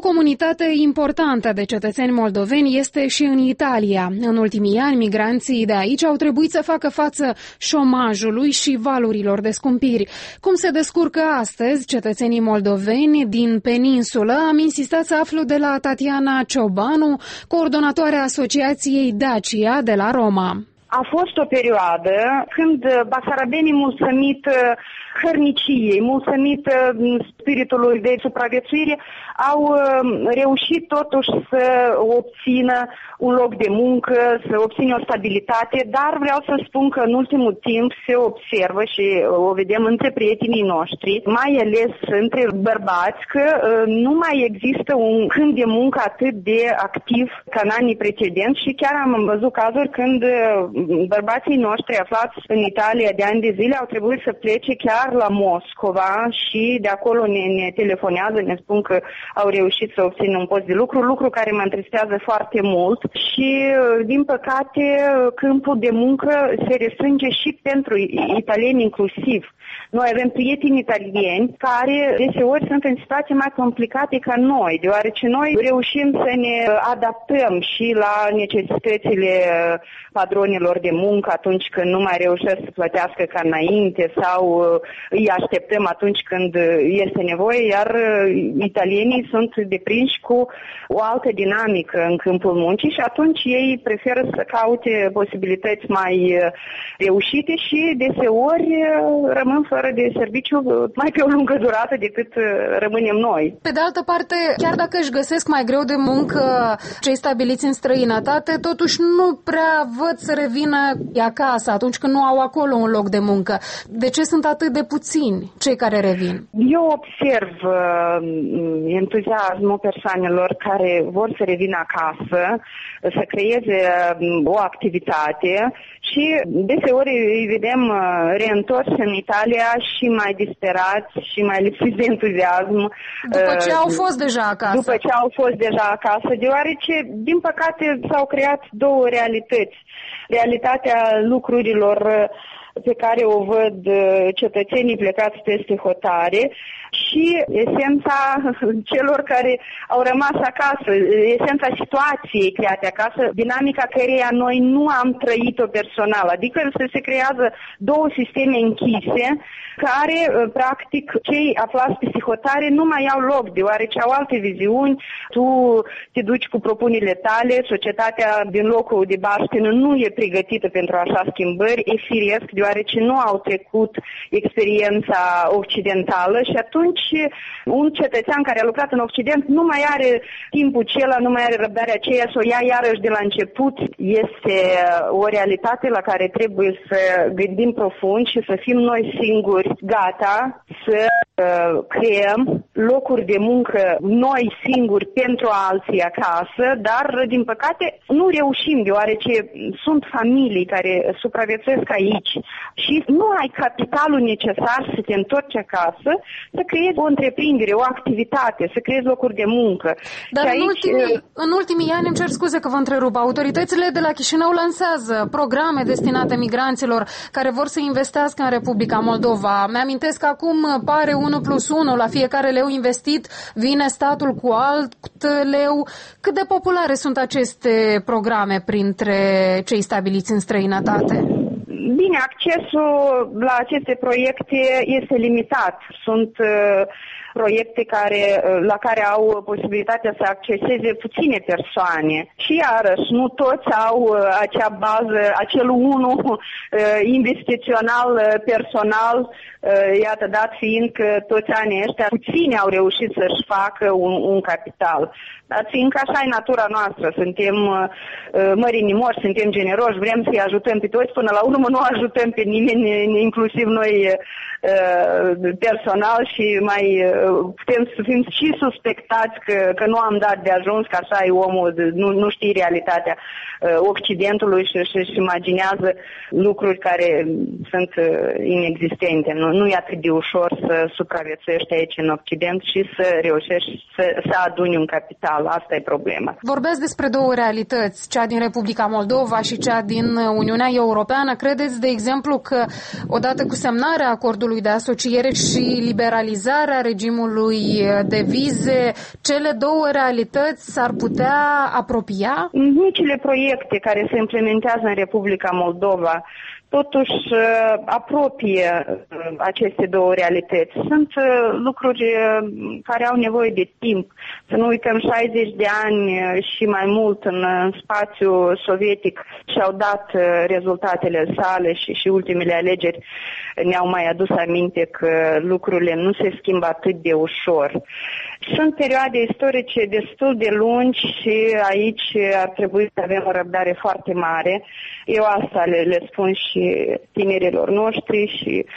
comunitate importantă de cetățeni moldoveni este și în Italia. În ultimii ani, migranții de aici au trebuit să facă față șomajului și valurilor de scumpiri. Cum se descurcă astăzi cetățenii moldoveni din peninsulă? Am insistat să aflu de la Tatiana Ciobanu, coordonatoarea Asociației Dacia de la Roma. A fost o perioadă când basarabenii, mulțumit hărniciei, mulțumit spiritului de supraviețuire, au reușit totuși să obțină un loc de muncă, să obțină o stabilitate, dar vreau să spun că în ultimul timp se observă și o vedem între prietenii noștri, mai ales între bărbați, că nu mai există un câmp de muncă atât de activ ca în anii precedenți și chiar am văzut cazuri când bărbații noștri aflați în Italia de ani de zile au trebuit să plece chiar la Moscova și de acolo ne telefonează, ne spun că au reușit să obțină un post de lucru care mă întristează foarte mult și, din păcate, câmpul de muncă se restrânge și pentru italieni inclusiv. Noi avem prieteni italieni care deseori sunt în situații mai complicate ca noi, deoarece noi reușim să ne adaptăm și la necesitățile padronilor de muncă atunci când nu mai reușesc să plătească ca înainte sau îi așteptăm atunci când este nevoie, iar italienii sunt deprinși cu o altă dinamică în câmpul muncii și atunci ei preferă să caute posibilități mai reușite și deseori rămân fără de serviciu mai pe o lungă durată decât rămânem noi. Pe de altă parte, chiar dacă își găsesc mai greu de muncă cei stabiliți în străinătate, totuși nu prea văd să revină acasă atunci când nu au acolo un loc de muncă. De ce sunt atât de puțini cei care revin? Eu observ entuziasmul persoanelor care vor să revină acasă, să creeze o activitate și deseori îi vedem reîntorși în Italia și mai disperați și mai lipsiți de entuziasm. După ce au fost deja acasă. După ce au fost deja acasă, deoarece, din păcate, s-au creat două realități. Realitatea lucrurilor pe care o văd cetățenii plecați peste hotare și esența celor care au rămas acasă, esența situației create acasă, dinamica căreia noi nu am trăit-o personal. Adică se creează două sisteme închise care, practic, cei aflați pe hotare nu mai au loc, deoarece au alte viziuni. Tu te duci cu propunerile tale, societatea din locul de baștină nu e pregătită pentru așa schimbări, e firesc, deoarece nu au trecut experiența occidentală și atunci un cetățean care a lucrat în Occident nu mai are timpul acela, nu mai are răbdarea aceea să o ia iarăși de la început. Este o realitate la care trebuie să gândim profund și să fim noi singuri gata să creăm locuri de muncă noi singuri pentru alții acasă, dar din păcate nu reușim, deoarece sunt familii care supraviețuiesc aici și nu ai capitalul necesar să te întorci acasă, să creezi o întreprindere, o activitate, să creezi locuri de muncă. Dar în ultimii ani, îmi cer scuze că vă întrerup, autoritățile de la Chișinău lansează programe destinate migranților care vor să investească în Republica Moldova. Mi-amintesc că acum pare 1+1, la fiecare leu investit vine statul cu alt leu. Cât de populare sunt aceste programe printre cei stabiliți în străinătate? Bine, accesul la aceste proiecte este limitat. Sunt proiecte la care au posibilitatea să acceseze puține persoane. Și iarăși, nu toți au acea bază, acel investițional personal, iată, dat fiind că toți anii ăștia puțini au reușit să-și facă un capital. Dar fiindcă așa e natura noastră, suntem mărinimori, suntem generoși, vrem să-i ajutăm pe toți, până la urmă nu ajutăm pe nimeni, inclusiv noi personal și mai putem să fim și suspectați că nu am dat de ajuns, că așa e omul, nu știe realitatea Occidentului și își imaginează lucruri care sunt inexistente. Nu e atât de ușor să supraviețuiești aici în Occident și să reușești să aduni un capital. Asta e problema. Vorbesc despre două realități, cea din Republica Moldova și cea din Uniunea Europeană. Credeți, de exemplu, că odată cu semnarea acordului de asociere și liberalizarea regimului regimului de vize, cele două realități s-ar putea apropia? Micile proiecte care se implementează în Republica Moldova totuși apropie aceste două realități. Sunt lucruri care au nevoie de timp. Să nu uităm, 60 de ani și mai mult în spațiul sovietic și-au dat rezultatele sale și ultimele alegeri ne-au mai adus aminte că lucrurile nu se schimbă atât de ușor. Sunt perioade istorice destul de lungi și aici ar trebui să avem o răbdare foarte mare. Eu asta le spun și tinerilor noștri și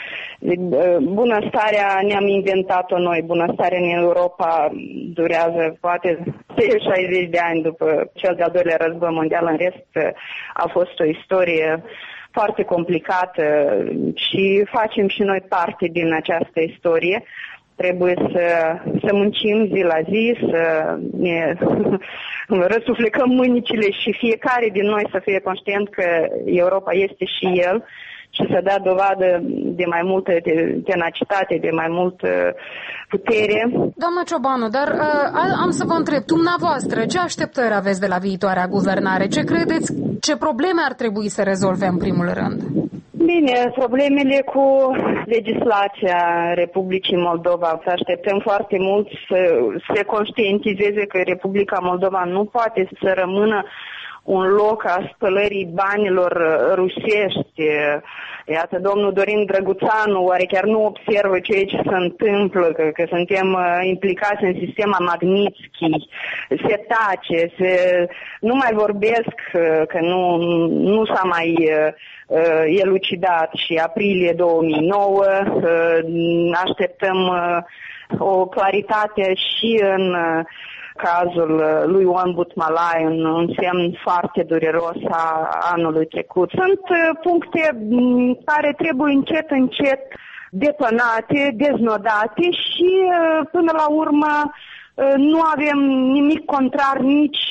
bunăstarea ne-am inventat-o noi. Bunăstarea în Europa durează poate 60 de ani după cel de-al doilea război mondial. În rest a fost o istorie foarte complicată și facem și noi parte din această istorie. Trebuie să muncim zi la zi, să ne răsuflecăm mânicile și fiecare din noi să fie conștient că Europa este și el și să dea dovadă de mai multă tenacitate, de mai multă putere. Doamna Ciobanu, dar am să vă întreb, dumneavoastră, ce așteptări aveți de la viitoarea guvernare? Ce credeți, ce probleme ar trebui să rezolve în primul rând? Bine, problemele cu legislația Republicii Moldova. Să așteptăm foarte mult să se conștientizeze că Republica Moldova nu poate să rămână un loc a spălării banilor rusești. Iată, domnul Dorin Drăguțanu oare chiar nu observă ceea ce se întâmplă, că suntem implicați în sistema Magnitsky, se tace, nu mai vorbesc că nu s-a mai elucidat și aprilie 2009, așteptăm o claritate și în cazul lui Ion Butmalai, un semn foarte dureros a anului trecut. Sunt puncte care trebuie încet depănate, deznodate și până la urmă nu avem nimic contrar nici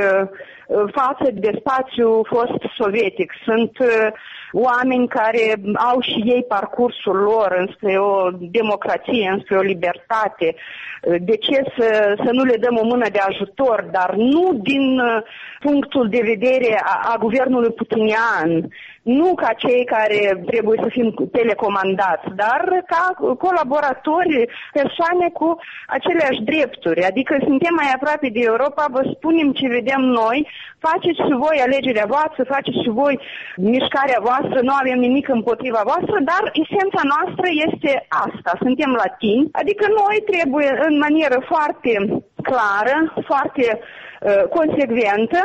față de spațiul fost sovietic. Sunt oameni care au și ei parcursul lor înspre o democrație, înspre o libertate. De ce să nu le dăm o mână de ajutor, dar nu din punctul de vedere a guvernului putinian, nu ca cei care trebuie să fim telecomandați, dar ca colaboratori, persoane cu aceleași drepturi. Adică suntem mai aproape de Europa, vă spunem ce vedem noi, faceți și voi alegerea voastră, faceți și voi mișcarea voastră, nu avem nimic împotriva voastră, dar esența noastră este asta, suntem latini, adică noi trebuie în manieră foarte clară, foarte consecventă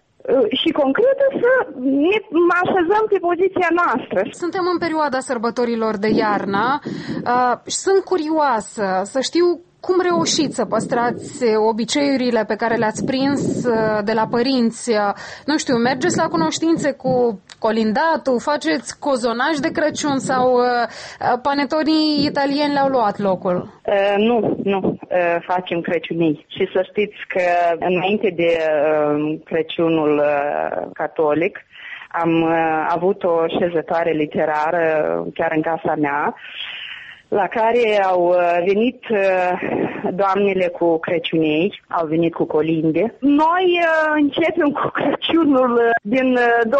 și concretă să ne așezăm pe poziția noastră. Suntem în perioada sărbătorilor de iarnă și sunt curioasă să știu cum reușiți să păstrați obiceiurile pe care le-ați prins de la părinți? Nu știu, mergeți la cunoștințe cu colindatul, faceți cozonaj de Crăciun sau panettonii italieni le-au luat locul? Nu, facem Crăciunii. Și să știți că înainte de Crăciunul catolic am avut o șezătoare literară chiar în casa mea, la care au venit doamnele cu Crăciunei, au venit cu colinde. Noi începem cu Crăciunul din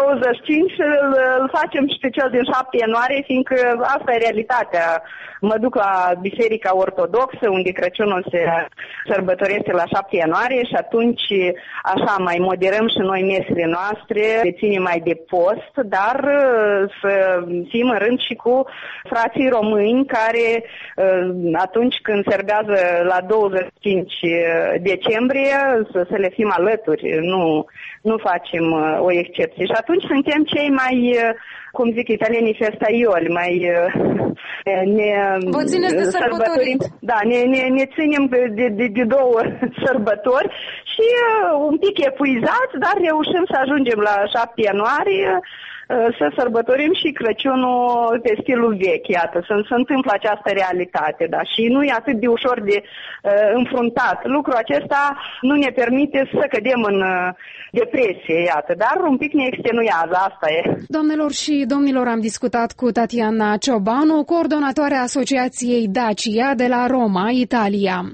25 și îl facem și pe cel din 7 ianuarie, fiindcă asta e realitatea. Mă duc la Biserica Ortodoxă, unde Crăciunul se sărbătorește la 7 ianuarie și atunci așa mai moderăm și noi mesele noastre, le ținem mai de post, dar să fim în rând și cu frații români care atunci când serbează la 25 decembrie să le fim alături, nu facem o excepție. Și atunci suntem cei mai, cum zic italienii, festaioli, mai vă țineți de sărbătorit. Da, ne ținem de două sărbători și un pic epuizați, dar reușim să ajungem la 7 ianuarie să sărbătorim și Crăciunul pe stilul vechi, iată, se întâmplă această realitate, da, și nu e atât de ușor de înfruntat. Lucrul acesta nu ne permite să cădem în depresie, iată, dar un pic ne extenuează, asta e. Doamnelor și domnilor, am discutat cu Tatiana Ciobanu, coordonatoarea Asociației Dacia de la Roma, Italia.